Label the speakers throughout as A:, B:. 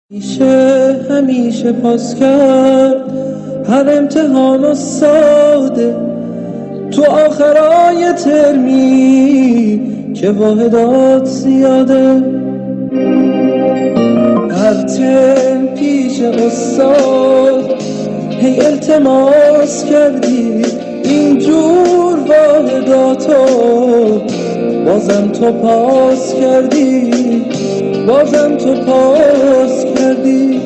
A: همیشه پاس کرد هر امتحان و ساده تو آخرای ترمی که واحدات زیاده. هر ترم پیش استاد هی التماس کردی اینجور واحداتو، بازم تو پاس کردی، بازم تو پاس کردی.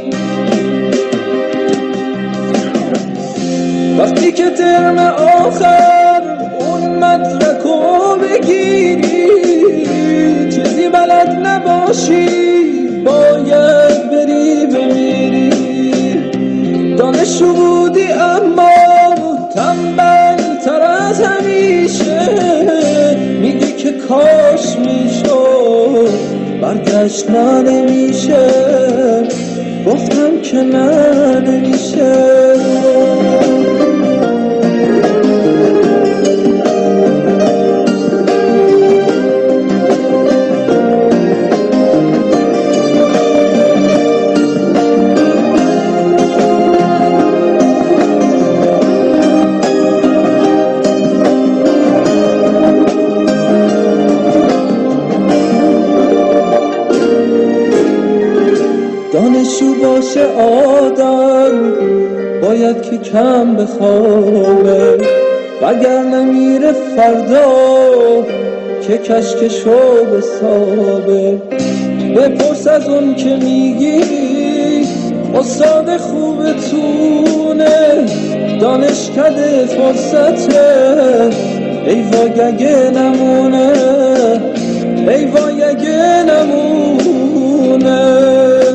A: وقتی که ترم آخر اون مدرکو بگیری چیزی بلد نباشی باید بری بمیری. دانشجو بودی اما تنبل تر از همیشه، میگی که کاش میشد برگشت نه نمیشه، گفتم که نه نمیشه. دانشجو باشه آدم باید که کم بخوابه، وگرنه میره فردا که کشکشو بسابه. بپرس از اون که میگی استاد خوبتونه، دانشکده فرصته، ای وای اگه نمونه، ای وای اگه نمونه.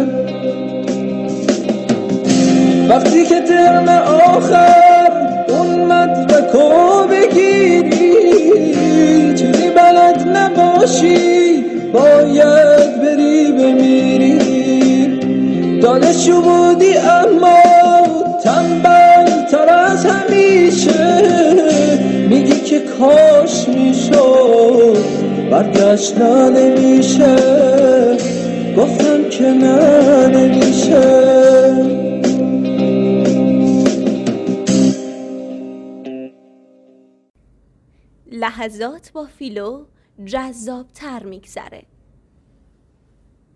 A: وقتی که ترم آخر اون مدرکو بگیری چیزی بلد نباشی باید بری بمیری. دانشجو بودی اما تنبل تر از همیشه، میگی که کاش میشد برگشت نه نمیشه، گفتم که نه نمیشه.
B: لحظات با فیلو جذاب‌تر میگذره.